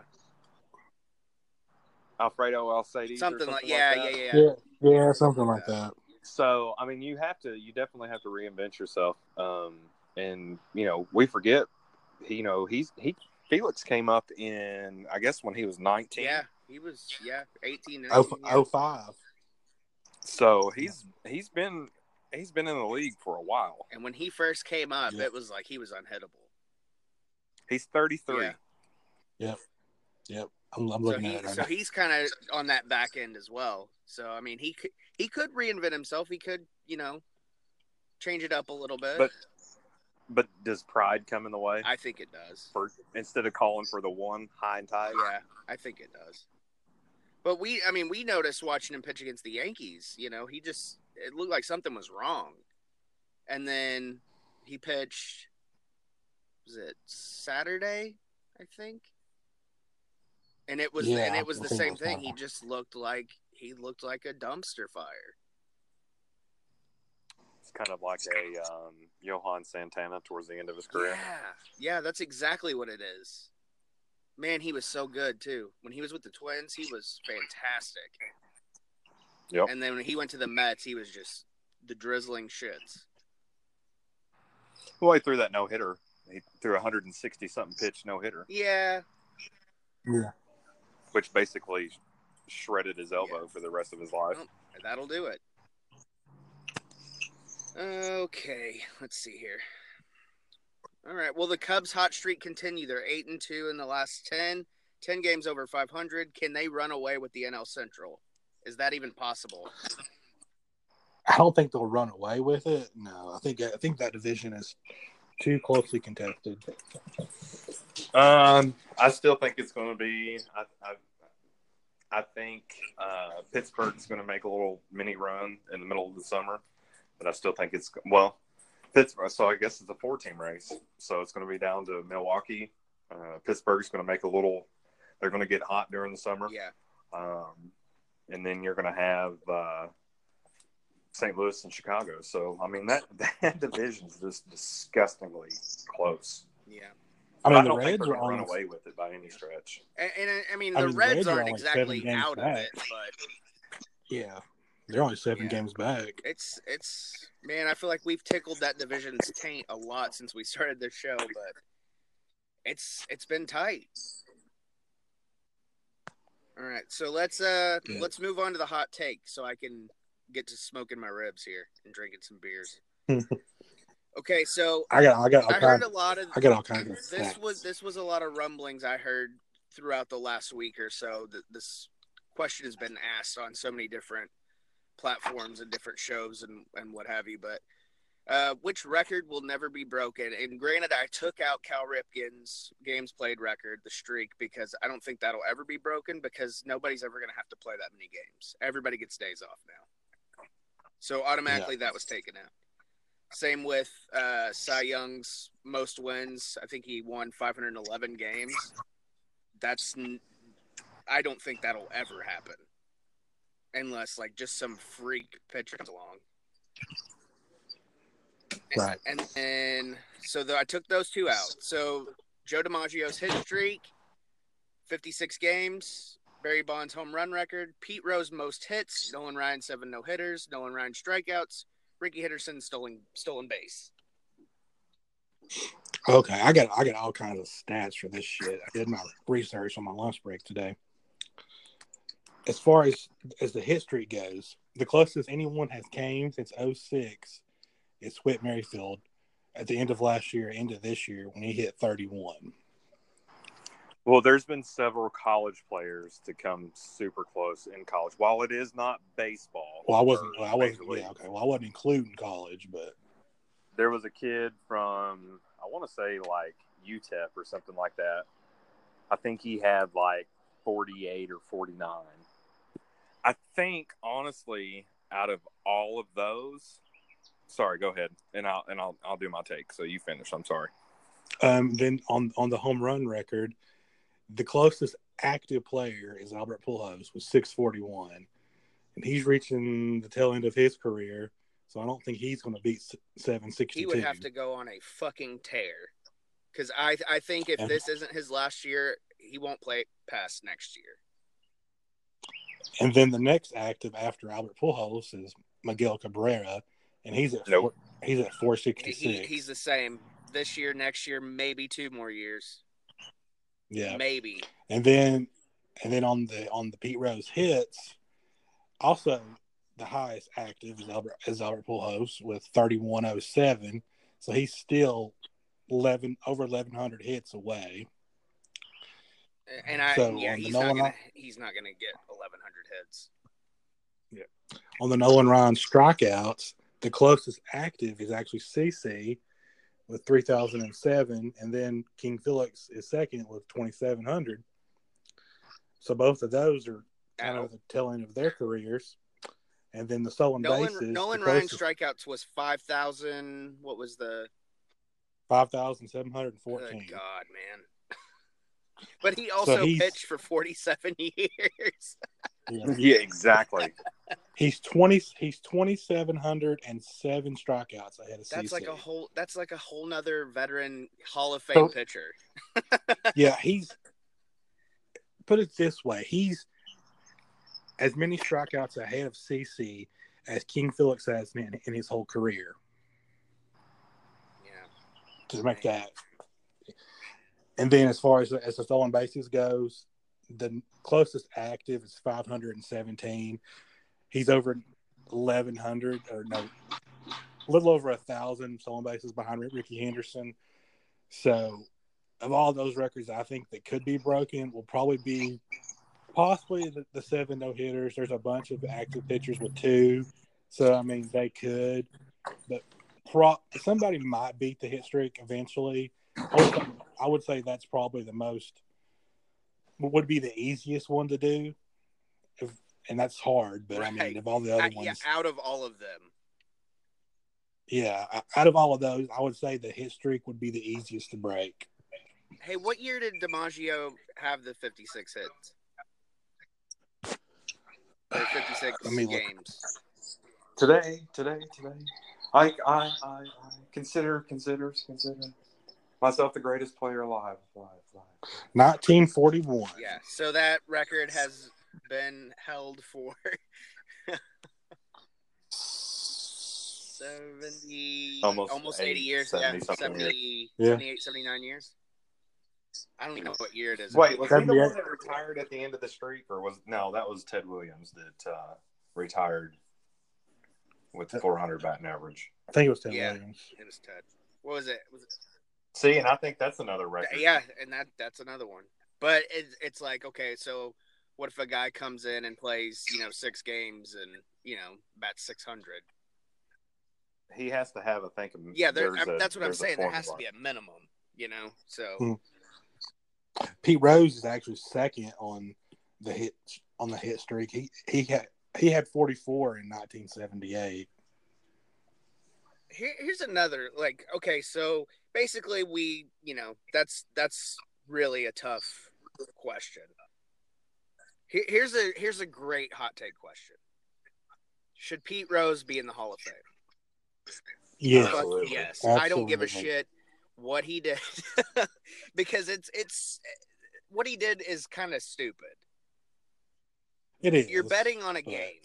Alfredo Alcides, Something, or something like yeah, that. yeah, yeah, yeah. yeah, yeah, something like that. So, I mean, you have to, you definitely have to reinvent yourself. Um, and you know, we forget, he, you know, he's he Felix came up in, I guess, when he was nineteen. Yeah, he was yeah eighteen. Oh, nineteen, yeah. oh five. So he's he's been he's been in the league for a while. And when he first came up, Yeah. it was like he was unhittable. He's thirty-three. Yeah. Yep, I'm, I'm So looking he at it right so now. he's kind of on that back end as well. So I mean, he could he could reinvent himself. He could, you know, change it up a little bit. But but does pride come in the way? I think it does. For instead of calling for the one high and tight? Yeah, I think it does. But we, I mean, we noticed watching him pitch against the Yankees. You know, he just it looked like something was wrong. And then he pitched. Was it Saturday? I think. And it was, Yeah, and it was I the think it same was thing. Saturday. He just looked like he looked like a dumpster fire. It's kind of like a um, Johan Santana towards the end of his career. Yeah, yeah, that's exactly what it is. Man, he was so good too. When he was with the Twins, he was fantastic. Yep. And then when he went to the Mets, he was just the drizzling shits. Well, he threw that no hitter. He threw a one hundred sixty something pitch no hitter, Yeah, Yeah, which basically shredded his elbow Yeah. for the rest of his life. Well, that'll do it. Okay, let's see here. All right. Well, the Cubs' hot streak continue. They're eight and two in the last ten. Ten games over five hundred. Can they run away with the N L Central? Is that even possible? I don't think they'll run away with it. No, I think I think that division is too closely contested. Um, I still think it's going to be. I, I, I think uh, Pittsburgh's going to make a little mini run in the middle of the summer, but I still think it's well. Pittsburgh. So I guess it's a four-team race. So it's going to be down to Milwaukee. Uh, Pittsburgh's going to make a little. They're going to get hot during the summer. Yeah. Um, and then you're going to have uh, Saint Louis and Chicago. So I mean that that division is just disgustingly close. Yeah. I mean, I the don't think Reds they're are going to run on. away with it by any stretch. And, and I mean, I the mean, the Reds Reds are aren't only exactly seven games out of back. it, but Yeah, they're only seven Yeah. games back. it's it's man, I feel like we've tickled that division's taint a lot since we started the show, but it's it's been tight. All right, so let's uh Yeah. let's move on to the hot take, so I can get to smoking my ribs here and drinking some beers. Okay, so I got, I got, all I kind heard a lot of I got all kinds of this stats. was this was a lot of rumblings I heard throughout the last week or so. That this question has been asked on so many different platforms and different shows and, and what have you. But uh, which record will never be broken? And granted, I took out Cal Ripken's games played record, the streak, because I don't think that'll ever be broken because nobody's ever going to have to play that many games. Everybody gets days off now. So automatically that was taken out. Same with uh, Cy Young's most wins. I think he won five hundred eleven games. That's I don't think that'll ever happen unless like just some freak pitcher comes along. Right. And then so the, I took those two out. So Joe DiMaggio's hit streak, fifty-six games. Barry Bonds' home run record. Pete Rose most hits. Nolan Ryan seven no hitters. Nolan Ryan strikeouts. Ricky Henderson stolen stolen base. Okay, I got I got all kinds of stats for this shit. I did my research on my lunch break today. As far as as the hit streak goes, the closest anyone has came since oh six is Whit Merrifield at the end of last year, end of this year, when he hit thirty-one. Well, there's been several college players to come super close in college. While it is not baseball, Well, I wasn't. or Well, I wasn't. Major Yeah, League, okay. Well, I wasn't including college, but there was a kid from, I want to say like U T E P or something like that. I think he had like forty-eight or forty-nine. I think honestly, out of all of those, sorry, go ahead, and I'll and I'll I'll do my take. So you finish. I'm sorry. um, then on on the home run record, the closest active player is Albert Pujols with six forty-one, and he's reaching the tail end of his career. So I don't think he's going to beat seven sixty-two. He would have to go on a fucking tear. Because I, I think if Yeah. this isn't his last year, he won't play past next year. And then the next active after Albert Pujols is Miguel Cabrera, and he's at Nope. four, he's at four He, sixty-six. he's the same. This year, next year, maybe two more years. Yeah, Maybe. and then and then on the on the Pete Rose hits, also the highest active is Albert is Albert Pujols with thirty-one oh seven. So he's still eleven over eleven hundred hits away. And I, So, yeah, on the he's not Nolan gonna, Ryan- he's not gonna get eleven hundred hits. On the Nolan Ryan strikeouts, the closest active is actually C C with three thousand seven, and then King Felix is second with twenty-seven hundred. So both of those are kind Ow. of the tail end of their careers. And then the stolen Nolan, bases, Nolan the Ryan closest, strikeouts was five thousand. What was the? five thousand seven hundred Good fourteen. God, man. But he also he's- pitched for forty-seven years. Yeah. Yeah, exactly. He's twenty. He's twenty-seven hundred and seven strikeouts ahead of That's C C. like a whole. That's like a whole nother veteran Hall of Fame So- pitcher. Yeah, he's put it this way: he's as many strikeouts ahead of C C as King Felix has in, in his whole career. Yeah. To make that, and then as far as as the stolen bases goes, the closest active is five hundred seventeen. He's over eleven hundred, or no, a little over a thousand stolen bases behind Ricky Henderson. So, of all those records, I think that could be broken will probably be possibly the, the seven no hitters. There's a bunch of active pitchers with two, so I mean they could, but pro- somebody might beat the hit streak eventually. I would, I would say that's probably the most would be the easiest one to do. if, and that's hard. But Right. I mean, of all the other Uh, ones, yeah, out of all of them. yeah, out of all of those, I would say the hit streak would be the easiest to break. Hey, what year did DiMaggio have the fifty-six hits? Or fifty-six Let me look. games? Today, today, today, I, I, I, I consider, consider, consider myself the greatest player alive, alive, alive. nineteen forty-one. Yeah, so that record has been held for seventy, Almost almost eighty, eighty years. seventy Yeah, something seventy, Yeah. seventy-eight, seventy-nine years. I don't even know what year it is. Wait, was he the seventy-eight. one that retired at the end of the streak, or was no? That was Ted Williams that uh, retired with four hundred batting average. I think it was Ted Yeah. Williams. It was Ted. What was it? Was it? See, and I think that's another record. Yeah, and that that's another one. But it's it's like, okay, so what if a guy comes in and plays, you know, six games and, you know, bats six hundred? He has to have, I think. Yeah, there, there's a- that's what I'm there's a saying. There has to formula. be a minimum, you know. So Hmm. Pete Rose is actually second on the hit on the hit streak. He he had he had forty-four in nineteen seventy-eight. Here, here's another, like, okay, so basically we, you know, that's that's really a tough question. Here, here's a here's a great hot take question. Should Pete Rose be in the Hall of Fame? Yes. Fuck Absolutely. yes. I don't give a Absolutely. shit what he did because it's it's what he did is kind of stupid. It is. You're betting on a but- game.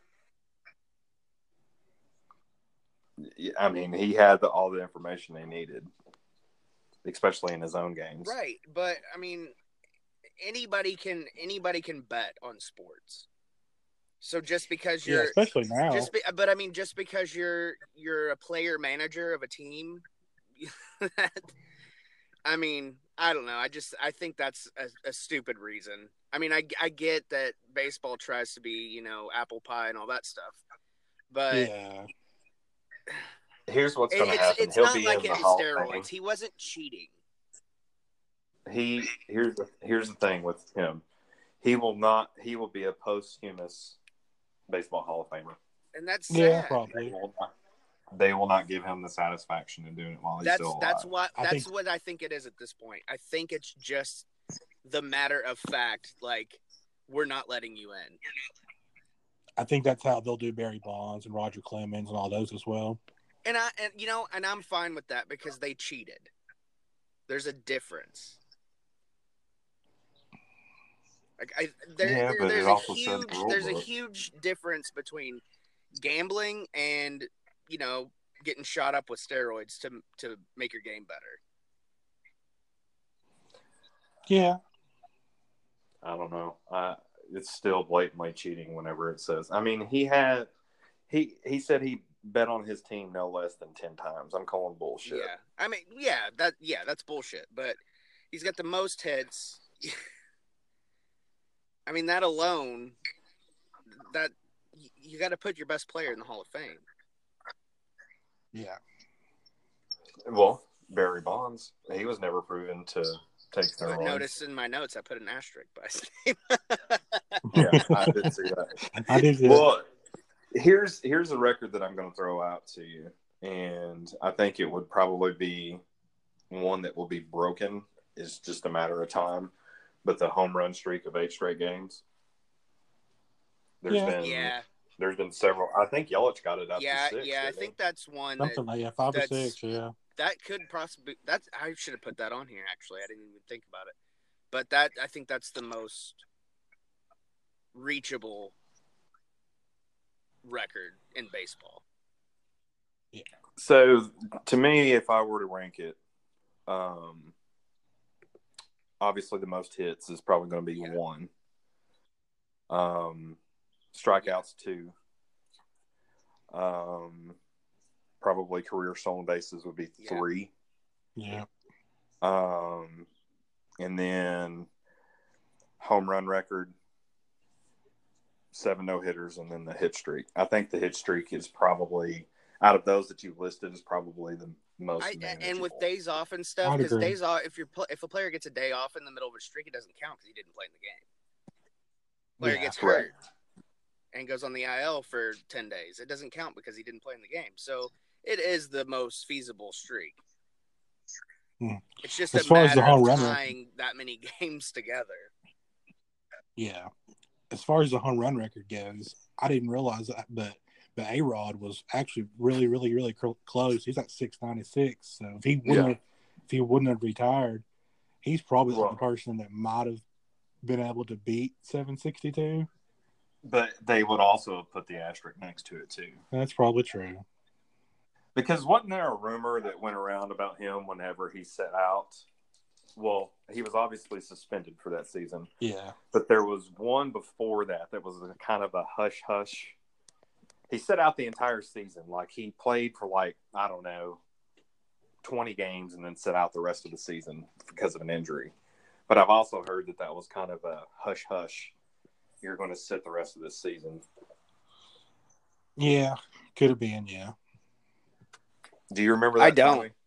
I mean, he had the, all the information they needed, especially in his own games. Right, but I mean anybody can anybody can bet on sports. So just because Yeah, you're especially now. just be, but I mean just because you're you're a player manager of a team that, I mean, I don't know. I just I think that's a, a stupid reason. I mean, I I get that baseball tries to be, you know, apple pie and all that stuff. But yeah. Here's what's it- going to it's happen. it's He'll not be like in it the Hall was of Fame. steroids. He wasn't cheating. He here's the here's the thing with him. He will not. He will be a posthumous baseball Hall of Famer. And that's sad. Yeah, They probably. will not, they will not give him the satisfaction in doing it while he's That's still alive. that's what I that's think- what I think it is at this point. I think it's just the matter of fact, like we're not letting you in. I think that's how they'll do Barry Bonds and Roger Clemens and all those as well. And I and you know, and I'm fine with that because they cheated. There's a difference. Like I, there, Yeah, there- but there's it a also said huge, the rule there's a book. huge difference between gambling and, you know, getting shot up with steroids to to make your game better. Yeah. I don't know. Uh, it's still blatantly cheating whenever it says. I mean, he had he he said he bet on his team no less than ten times. I'm calling bullshit. Yeah, I mean, yeah, that yeah, that's bullshit. But he's got the most hits. I mean, that alone, that you got to put your best player in the Hall of Fame. Yeah. Well, Barry Bonds, he was never proven to take But steroids. notice in my notes, I put an asterisk by his name. Yeah, I did see that. I did. Yeah. Well, here's here's a record that I'm going to throw out to you, and I think it would probably be one that will be broken. It's just a matter of time. But the home run streak of eight straight games. There's Yeah. been yeah, there's been several. I think Yelich got it up yeah, to six. yeah. I didn't he? think that's one that, Something like yeah, five or that's- six. Yeah. that could possibly. That's I should have put that on here. Actually, I didn't even think about it. But that I think that's the most reachable record in baseball. So to me, if I were to rank it, um, obviously the most hits is probably going to be Yeah. one. Um, strikeouts two. Um, probably career stolen bases would be Yeah. three. Yeah. Um, and then home run record, seven no hitters, and then the hit streak. I think the hit streak is probably out of those that you've listed is probably the most. I, and manageable. with days off and stuff, I'd because agree. days off, if you're pl- if a player gets a day off in the middle of a streak, it doesn't count because he didn't play in the game. player Yeah, gets right. hurt and goes on the I L for ten days. It doesn't count because he didn't play in the game. So it is the most feasible streak. Hmm. It's just As a far as the matter home of run tying that many games together. Yeah. As far as the home run record goes, I didn't realize that, but but A-Rod was actually really, really, really cl- close. He's at six ninety-six. So if he wouldn't Yeah. have, if he wouldn't have retired, he's probably Well- the person that might have been able to beat seven sixty-two. But they would also have put the asterisk next to it too. That's probably true. Because wasn't there a rumor that went around about him whenever he set out? Well, he was obviously suspended for that season. Yeah. But there was one before that that was a kind of a hush-hush. He set out the entire season. Like, he played for, like, I don't know, twenty games and then set out the rest of the season because of an injury. But I've also heard that that was kind of a hush-hush. You're going to sit the rest of this season. Yeah. Could have been, yeah. Do you remember that? I don't. Tommy?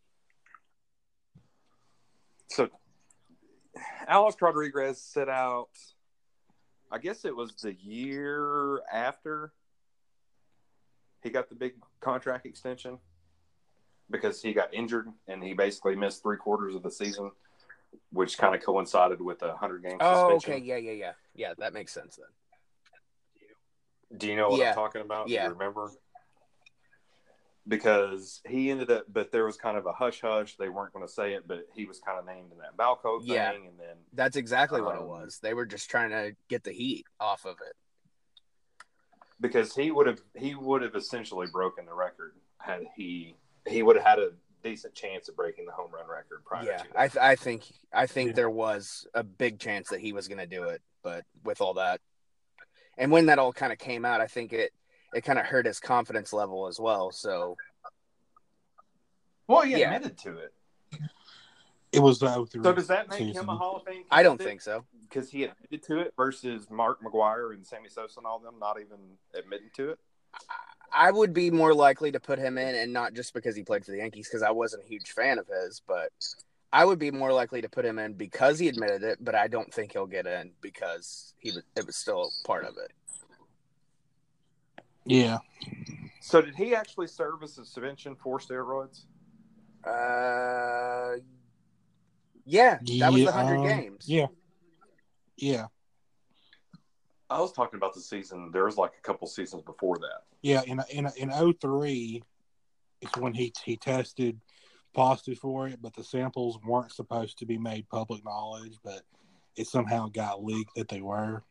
So, Alex Rodriguez set out, I guess it was the year after he got the big contract extension because he got injured and he basically missed three quarters of the season, which kind of coincided with a hundred-game Oh, suspension. okay. Yeah, yeah, yeah. Yeah, that makes sense then. Do you know what Yeah. I'm talking about? Do Yeah. you remember? Because he ended up, but there was kind of a hush hush. They weren't going to say it, but he was kind of named in that Balco thing, Yeah. and then That's exactly what it Um, was. They were just trying to get the heat off of it. because he would have he would have essentially broken the record had he he would have had a decent chance of breaking the home run record prior Yeah, to that. I th- I think I think Yeah. there was a big chance that he was going to do it, but with all that, and when that all kind of came out, I think it it kind of hurt his confidence level as well. So Well, he Yeah. admitted to it. It was the oh three So does that make season. him a Hall of Fame? I don't think so. because he admitted to it versus Mark McGwire and Sammy Sosa and all them not even admitting to it. I would be more likely to put him in, and not just because he played for the Yankees, because I wasn't a huge fan of his, but I would be more likely to put him in because he admitted it. But I don't think he'll get in because he was, it was still part of it. Yeah. So did he actually serve as a suspension for steroids? Uh, yeah, that was Yeah, the hundred um, games. Yeah. Yeah. I was talking about the season. There was like a couple seasons before that. Yeah. In in in oh three is when he he tested positive for it, but the samples weren't supposed to be made public knowledge, but it somehow got leaked that they were.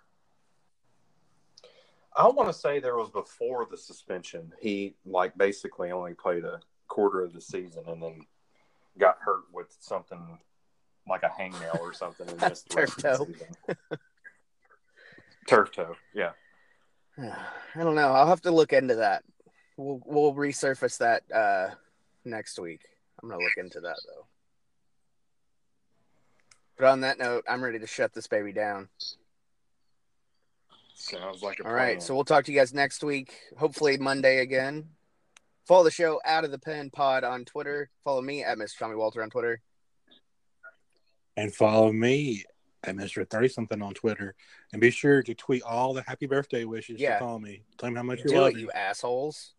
I want to say there was before the suspension. He like basically only played a quarter of the season and then got hurt with something like a hangnail or something and missed the rest Turf of the season. Turf toe, yeah. I don't know. I'll have to look into that. We'll we'll resurface that uh, next week. I'm gonna look into that though. But on that note, I'm ready to shut this baby down. Sounds like a All plan. right, so we'll talk to you guys next week. Hopefully Monday again. Follow the show Out of the Pen Pod on Twitter. Follow me at Mister Tommy Walter on Twitter. And follow me at Mister thirty something on Twitter. And be sure to tweet all the happy birthday wishes Yeah. to Tommy. Tell him how much you Do love it, him. you assholes.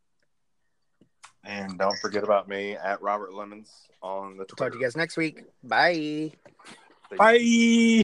And don't forget about me at Robert Lemons on the Twitter. Talk to you guys next week. Bye. Bye.